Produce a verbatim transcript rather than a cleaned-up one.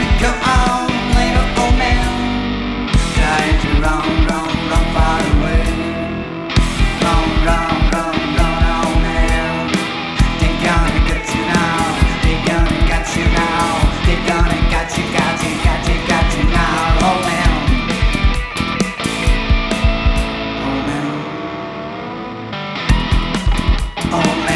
Come on, little old man, trying to run, run, run far away. Run, run, run, run, old man. They're gonna get you now. They're gonna get you now. They're gonna get you, got you, got you, got you now, old man. Old man. Old man.